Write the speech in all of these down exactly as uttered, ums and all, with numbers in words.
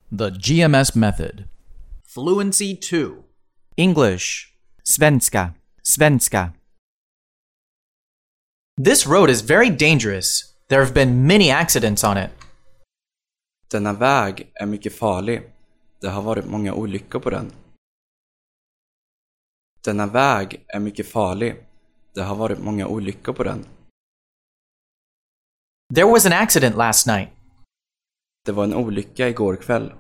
The G M S method. Fluency two. English. Svenska. Svenska. This road is very dangerous. There have been many accidents on it. Denna väg är mycket farlig. Det har varit många olyckor på den. Denna väg är mycket farlig. Det har varit många olyckor på den. There was an accident last night. Det var en olycka igår kväll.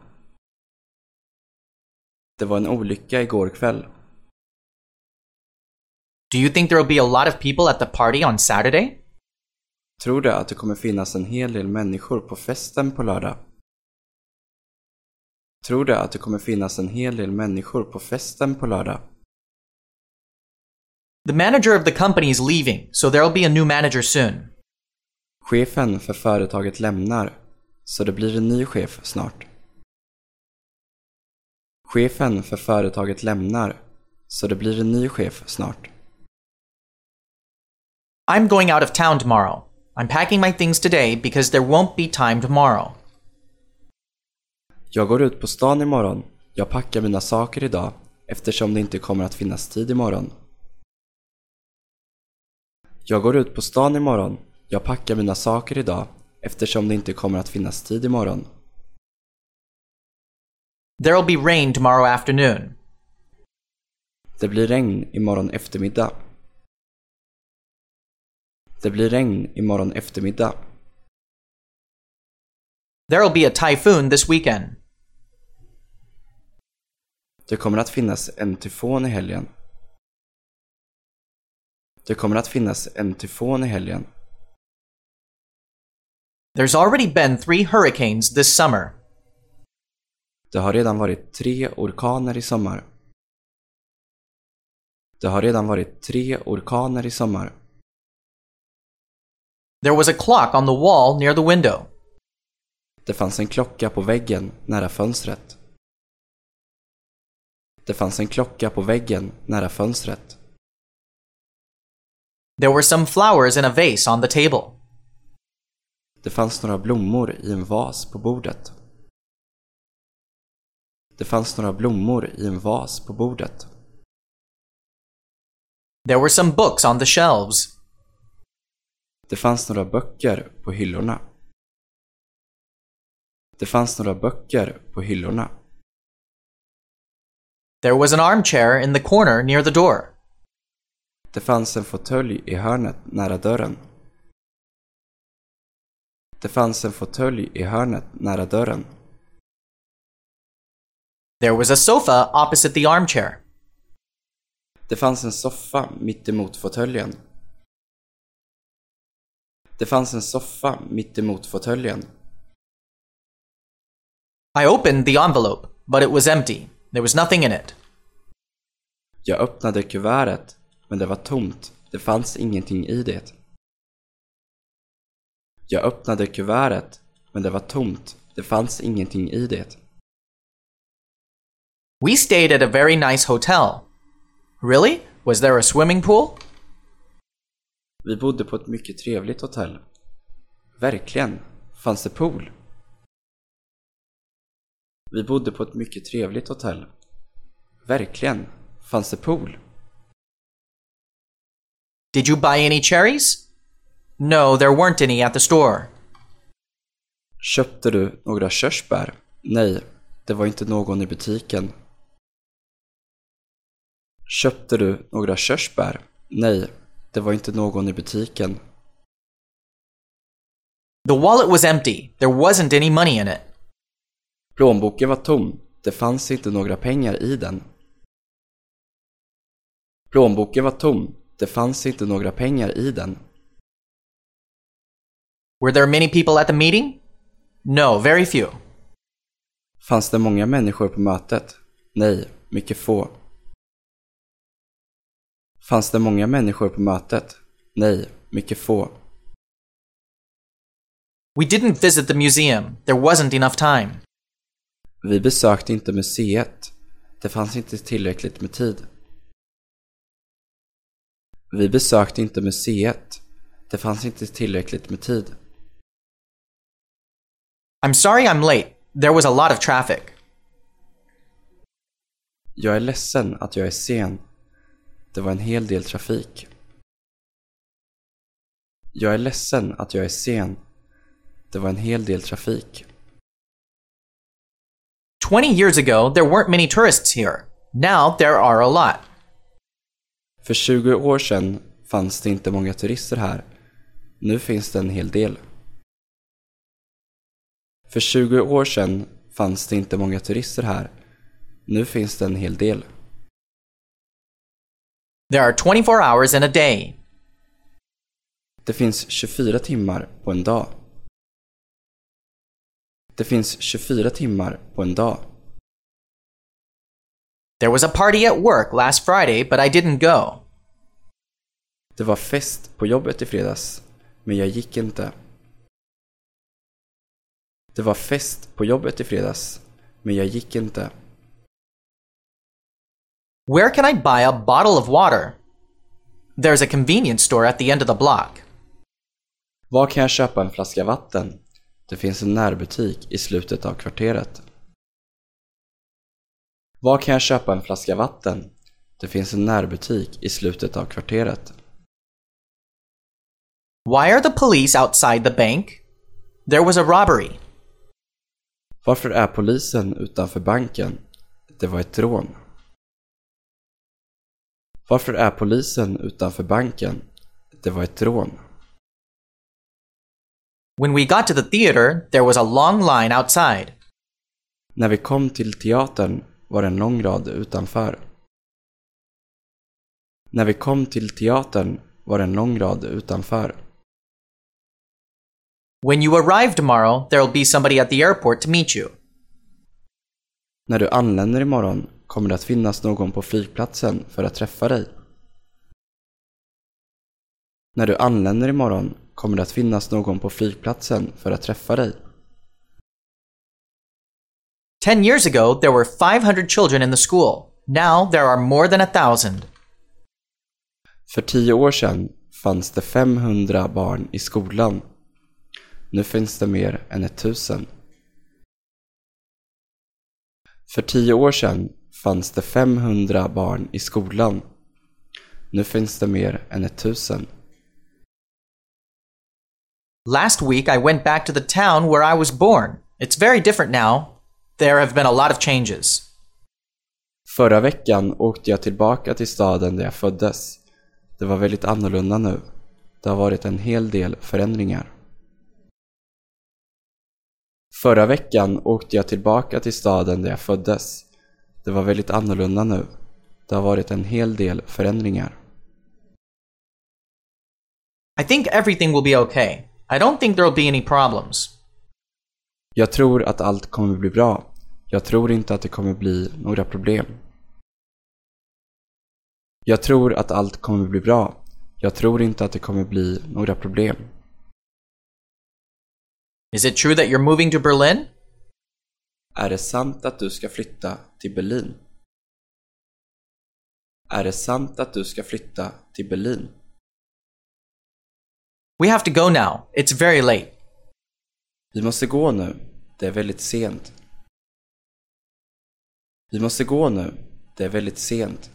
Det var en olycka igår kväll. Do you think there will be a lot of people at the party on Saturday? Tror du att det kommer finnas en hel del människor på festen på lördag? Tror du att det kommer finnas en hel del människor på festen på lördag? The manager of the company is leaving, so there will be a new manager soon. Chefen för företaget lämnar, så det blir en ny chef snart. Chefen för företaget lämnar, så det blir en ny chef snart. I'm going out of town tomorrow. I'm packing my things today because there won't be time tomorrow. Jag går ut på stan imorgon. Jag packar mina saker idag eftersom det inte kommer att finnas tid imorgon. Jag går ut på stan imorgon. Jag packar mina saker idag eftersom det inte kommer att finnas tid imorgon. There'll be rain tomorrow afternoon. Det blir regn imorgon eftermiddag. Det blir regn imorgon eftermiddag. There'll be a typhoon this weekend. Det kommer att finnas en tyfon i helgen. Det kommer att finnas en tyfon i helgen. There's already been three hurricanes this summer. Det har redan varit tre orkaner i sommar. Det har redan varit tre orkaner i sommar. There was a clock on the wall near the window. Det fanns en klocka på väggen nära fönstret. Det fanns en klocka på väggen nära fönstret. There were some flowers in a vase on the table. Det fanns några blommor i en vas på bordet. Det fanns några blommor i en vas på bordet. There were some books on the shelves. Det fanns några böcker på hyllorna. Det fanns några böcker på hyllorna. There was an armchair in the corner near the door. Det fanns en fåtölj i hörnet nära dörren. Det fanns en fåtölj i hörnet nära dörren. There was a sofa opposite the armchair. Det fanns en soffa mitt emot fåtöljen. Det fanns en soffa mitt emot fåtöljen. I opened the envelope, but it was empty. There was nothing in it. Jag öppnade kuvertet, men det var tomt. Det fanns ingenting i det. Jag öppnade kuvertet, men det var tomt. Det fanns ingenting i det. We stayed at a very nice hotel. Really? Was there a swimming pool? Vi bodde på ett mycket trevligt hotell. Verkligen. Fanns det pool? Vi bodde på ett mycket trevligt hotell. Verkligen. Fanns det pool? Did you buy any cherries? No, there weren't any at the store. Köpte du några körsbär? Nej, det var inte någon i butiken. Köpte du några körsbär? Nej, det var inte någon i butiken. The wallet was empty. There wasn't any money in it. Plånboken var tom. Det fanns inte några pengar i den. Plånboken var tom. Det fanns inte några pengar i den. Were there many people at the meeting? No, very few. Fanns det många människor på mötet? Nej, mycket få. Fanns det många människor på mötet? Nej, mycket få. We didn't visit the museum. There wasn't enough time. Vi besökte inte museet. Det fanns inte tillräckligt med tid. Vi besökte inte museet. Det fanns inte tillräckligt med tid. I'm sorry I'm late. There was a lot of traffic. Jag är ledsen att jag är sen. Det var en hel del trafik. Jag är ledsen att jag är sen. Det var en hel del trafik. twenty years ago, there weren't many tourists here. Now there are a lot. För tjugo år sedan fanns det inte många turister här. Nu finns det en hel del. För tjugo år sedan fanns det inte många turister här. Nu finns det en hel del. There are twenty-four hours in a day. Det finns tjugofyra timmar på en dag. Det finns tjugofyra timmar på en dag. There was a party at work last Friday, but I didn't go. Det var fest på jobbet i fredags, men jag gick inte. Det var fest på jobbet i fredags, men jag gick inte. Where can I buy a bottle of water? There's a convenience store at the end of the block. Var kan jag köpa en flaska vatten? Det finns en närbutik i slutet av kvarteret. Var kan jag köpa en flaska vatten? Det finns en närbutik i slutet av kvarteret. Why are the police outside the bank? There was a robbery. Varför är polisen utanför banken? Det var ett rån. Varför är polisen utanför banken? Det var ett rån. When we got to the theater, there was a long line outside. När vi kom till teatern var det en lång rad utanför. När vi kom till teatern var det en lång rad utanför. When you arrive tomorrow, there will be somebody at the airport to meet you. När du anländer imorgon kommer det att finnas någon på flygplatsen för att träffa dig. När du anländer imorgon kommer det att finnas någon på flygplatsen för att träffa dig. Ten years ago, there were five hundred children in the school. Now there are more than a thousand. För tio år sedan fanns det femhundra barn i skolan. Nu finns det mer än ett tusen. För tio år sedan fanns det femhundra barn i skolan. Nu finns det mer än ett tusen. Last week, I went back to the town where I was born. It's very different now. There have been a lot of changes. Förra veckan åkte jag tillbaka till staden där jag föddes. Det var väldigt annorlunda nu. Det har varit en hel del förändringar. Förra veckan åkte jag tillbaka till staden där jag föddes. Det var väldigt annorlunda nu. Det har varit en hel del förändringar. I think everything will be okay. I don't think there will be any problems. Jag tror att allt kommer bli bra. Jag tror inte att det kommer bli några problem. Jag tror att allt kommer bli bra. Jag tror inte att det kommer bli några problem. Is it true that you're moving to Berlin? Är det sant att du ska flytta till Berlin? Är det sant att du ska flytta till Berlin? We have to go now. It's very late. Vi måste gå nu. Det är väldigt sent. Vi måste gå nu. Det är väldigt sent.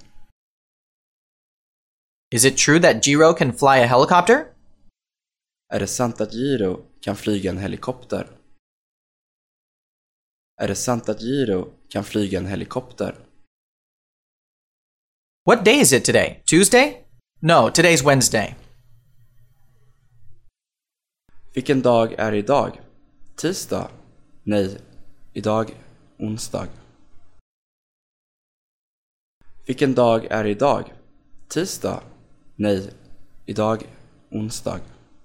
Is it true that Jiro can fly a helicopter? Är det sant att Jiro kan flyga en helikopter? Är det sant att Jiro kan flyga en helikopter? What day is it today? Tuesday? No, today's Wednesday. Vilken dag är det idag? Tisdag? Nej, idag onsdag. Vilken dag är det idag? Tisdag? Nej, idag onsdag.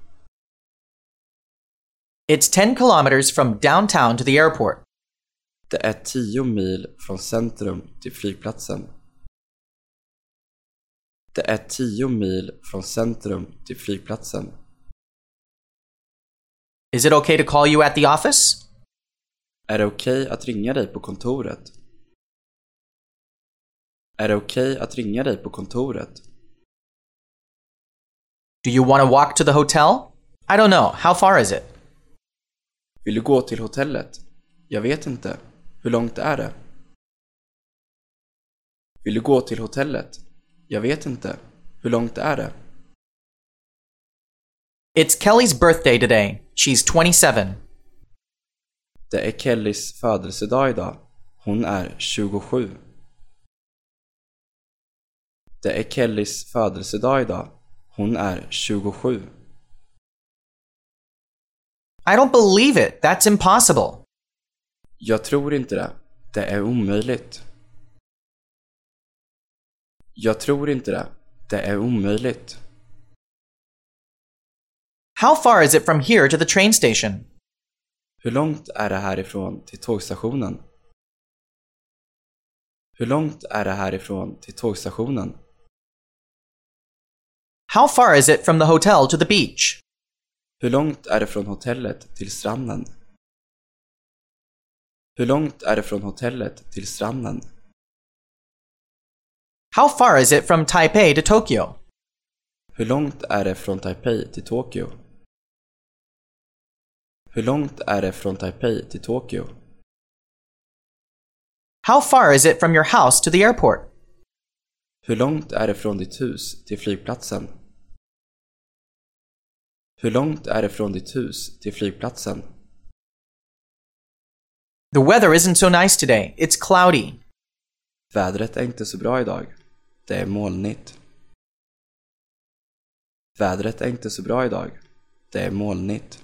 It's ten kilometers from downtown to the airport. Det är tio mil från centrum till flygplatsen. Det är tio mil från centrum till flygplatsen. Is it okay to call you at the office? Är det okej att ringa dig på kontoret? Är det okej att ringa dig på kontoret? Do you want to walk to the hotel? I don't know. How far is it? Vill du gå till hotellet? Jag vet inte. Hur långt är det? Vill du gå till hotellet? Jag vet inte. Hur långt är det? It's Kelly's birthday today. She's twenty-seven. Det är Kellys födelsedag idag. Hon är tjugosju. Det är Kellys födelsedag idag. Hon är tjugosju. I don't believe it. That's impossible. Jag tror inte det. Det är omöjligt. Jag tror inte det. Det är omöjligt. How far is it from here to the train station? Hur långt är det härifrån till tågstationen? Hur långt är det härifrån till tågstationen? How far is it from the hotel to the beach? Hur långt är det från hotellet till stranden? Hur långt är det från hotellet till stranden? How far is it from Taipei to Tokyo? Hur långt är det från Taipei till Tokyo? Hur långt är det från Taipei till Tokyo? How far is it from your house to the airport? Hur långt är det från ditt hus till flygplatsen? Hur långt är det från ditt hus till flygplatsen? The weather isn't so nice today. It's cloudy. Vädret är inte så bra idag. Det är molnigt. Vädret är inte så bra idag. Det är molnigt.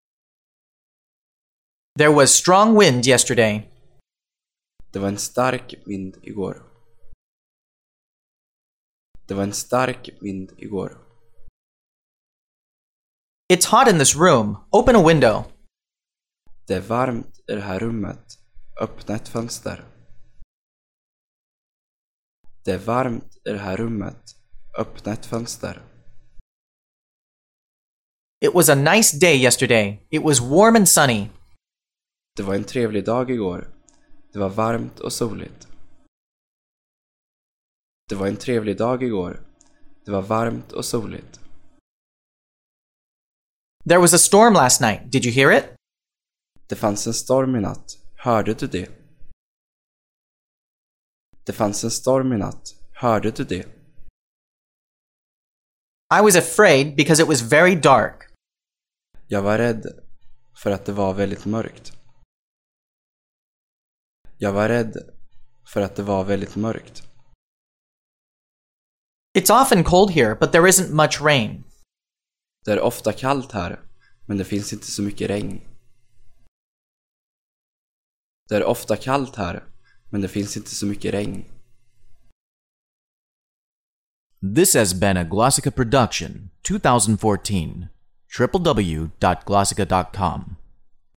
There was strong wind yesterday. Det var en stark vind igår. Det var en stark vind igår. It's hot in this room. Open a window. Det är varmt i det här rummet. Öppna ett fönster. Det är varmt i det här rummet. Öppna ett fönster. It was a nice day yesterday. It was warm and sunny. Det var en trevlig dag igår. Det var varmt och soligt. Det var en trevlig dag igår. Det var varmt och soligt. There was a storm last night. Did you hear it? Det fanns en storm i natt. Hörde du det? Det fanns en storm i natt. Hörde du det? I was afraid because it was very dark. Jag var rädd för att det var väldigt mörkt. Jag var rädd för att det var väldigt mörkt. It's often cold here, but there isn't much rain. Det är ofta kallt här, men det finns inte så mycket regn. Det är ofta kallt här, men det finns inte så mycket regn. This has been a Glossica production, twenty fourteen. w w w dot glossica dot com